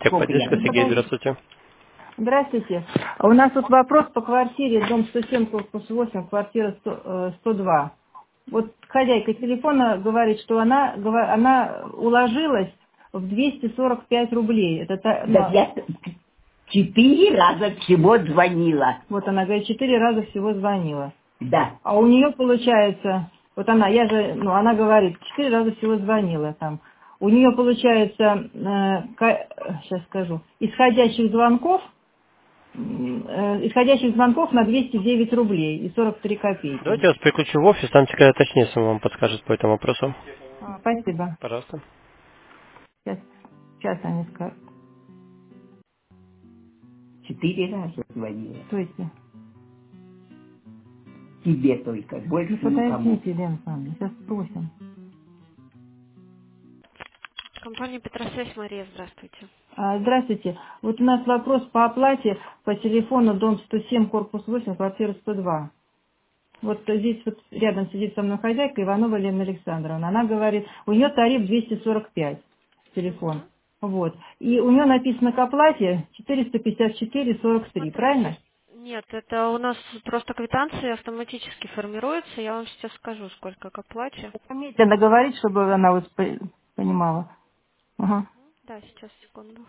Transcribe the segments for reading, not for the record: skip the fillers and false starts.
Техподдержка, Сергей, здравствуйте. Здравствуйте. У нас тут вопрос по квартире, дом 107, корпус 8, квартира 102. Вот хозяйка телефона говорит, что она уложилась в 245 рублей. Это Да я 4 раза всего звонила. Вот она говорит, 4 раза всего звонила. Да. А у нее получается, вот она, она говорит, 4 раза всего звонила там. У нее получается, сейчас скажу, исходящих звонков на 209 рублей и 43 копейки. Давайте я вас переключу в офис, там такая точнее сумма вам подскажет по этому вопросу. Спасибо. Пожалуйста. Сейчас они скажут. 4 раза звонила. Стойте. Тебе только, больше никому. Подождите, Лена Александровна, сейчас спросим. Компания Петросвязь, Мария, здравствуйте. Здравствуйте. Вот у нас вопрос по оплате по телефону дом 107, корпус 8, квартира 102. Вот здесь вот рядом сидит со мной хозяйка Иванова Лена Александровна. Она говорит, у нее тариф 245 телефон. Вот. И у нее написано к оплате 454,43, правильно? Нет, это у нас просто квитанции автоматически формируются. Я вам сейчас скажу, сколько к оплате. Медленно говорить, чтобы она вот понимала. Ага. Да, сейчас, секунду.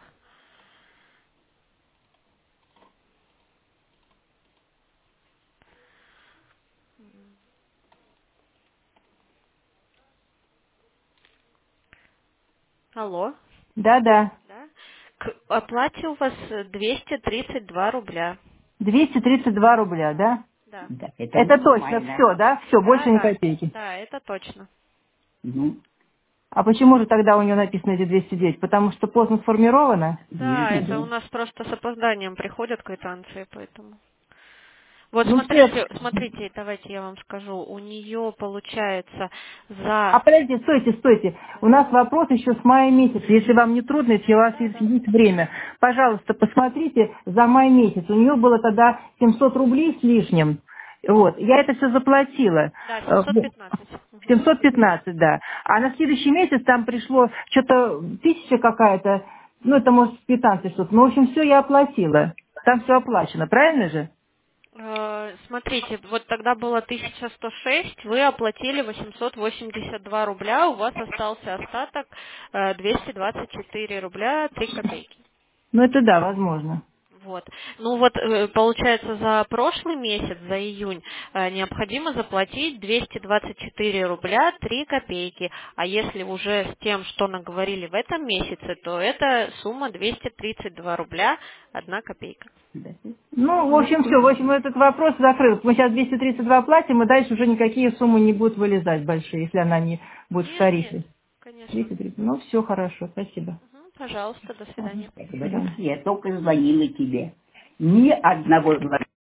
Алло. Да. Да? К оплате у вас 232 рубля. 232 рубля, да? Да. Да, Это точно нормально. все, да? Все, больше ни Да. копейки. Да, это точно. Ну, А почему же тогда у нее написано эти 209? Потому что поздно сформировано? Да, это у нас просто с опозданием приходят квитанции, поэтому. Вот Ну, смотрите, давайте я вам скажу. У нее получается А за... подождите, стойте. У нас вопрос еще с мая месяца. Если вам не трудно, если у вас есть время, пожалуйста, посмотрите за май месяц. У нее было тогда 700 рублей с лишним. Вот. Я это все заплатила. Да, 715. 715, да. А на следующий месяц там пришло что-то 1000 какая-то, ну это может 15 что-то. Ну, в общем, все я оплатила. Там все оплачено, правильно же? Смотрите, вот тогда было 1106, вы оплатили 882 рубля, у вас остался остаток 224 рубля 3 копейки. Ну это да, возможно. Вот. Ну вот, получается, за прошлый месяц, за июнь, необходимо заплатить 224 рубля 3 копейки. А если уже с тем, что наговорили в этом месяце, то это сумма 232 рубля 1 копейка. Ну, в общем, все. В общем, этот вопрос закрыт. Мы сейчас 232 платим, и дальше уже никакие суммы не будут вылезать большие, если она не будет в Нет, тарифе. конечно. 230. Ну, все хорошо, спасибо. Пожалуйста, до свидания. я говорю, я только звонила тебе. Ни одного звонка.